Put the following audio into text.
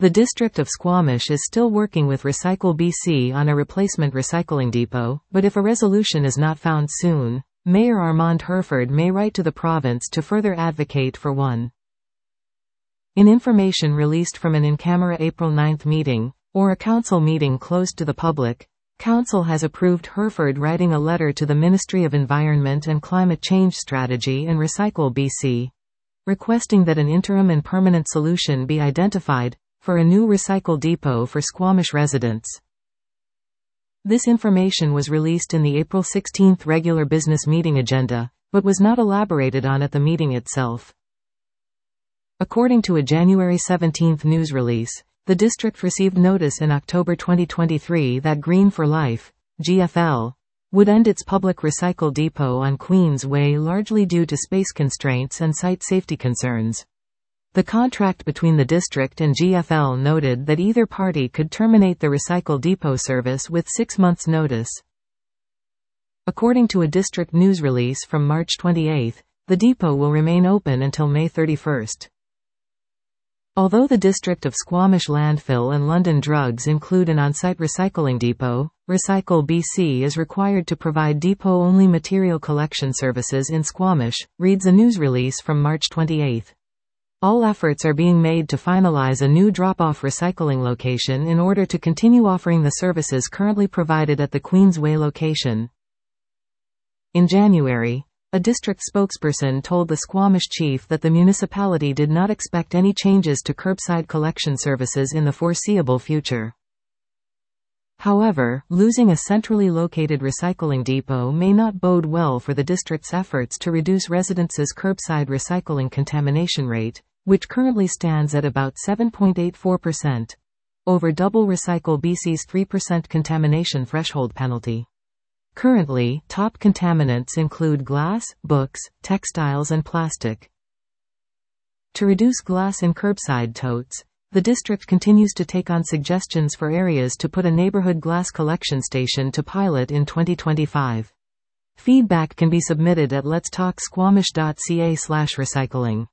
The District of Squamish is still working with Recycle BC on a replacement recycling depot, but if a resolution is not found soon, Mayor Armand Herford may write to the province to further advocate for one. In information released from an in-camera April 9 meeting, or a council meeting closed to the public, Council has approved Herford writing a letter to the Ministry of Environment and Climate Change Strategy and Recycle BC, requesting that an interim and permanent solution be identified for a new recycle depot for Squamish residents. This information was released in the April 16 regular business meeting agenda, but was not elaborated on at the meeting itself. According to a January 17 news release, the district received notice in October 2023 that Green for Life, GFL, would end its public recycle depot on Queens Way largely due to space constraints and site safety concerns. The contract between the district and GFL noted that either party could terminate the recycle depot service with 6 months' notice. According to a district news release from March 28, the depot will remain open until May 31. Although the District of Squamish Landfill and London Drugs include an on-site recycling depot, Recycle BC is required to provide depot-only material collection services in Squamish, reads a news release from March 28. All efforts are being made to finalize a new drop-off recycling location in order to continue offering the services currently provided at the Queensway location. In January, a district spokesperson told the Squamish chief that the municipality did not expect any changes to curbside collection services in the foreseeable future. However, losing a centrally located recycling depot may not bode well for the district's efforts to reduce residents' curbside recycling contamination rate, which currently stands at about 7.84%, over double Recycle BC's 3% contamination threshold penalty. Currently, top contaminants include glass, books, textiles and plastic. To reduce glass in curbside totes, the district continues to take on suggestions for areas to put a neighborhood glass collection station to pilot in 2025. Feedback can be submitted at letstalksquamish.ca/recycling.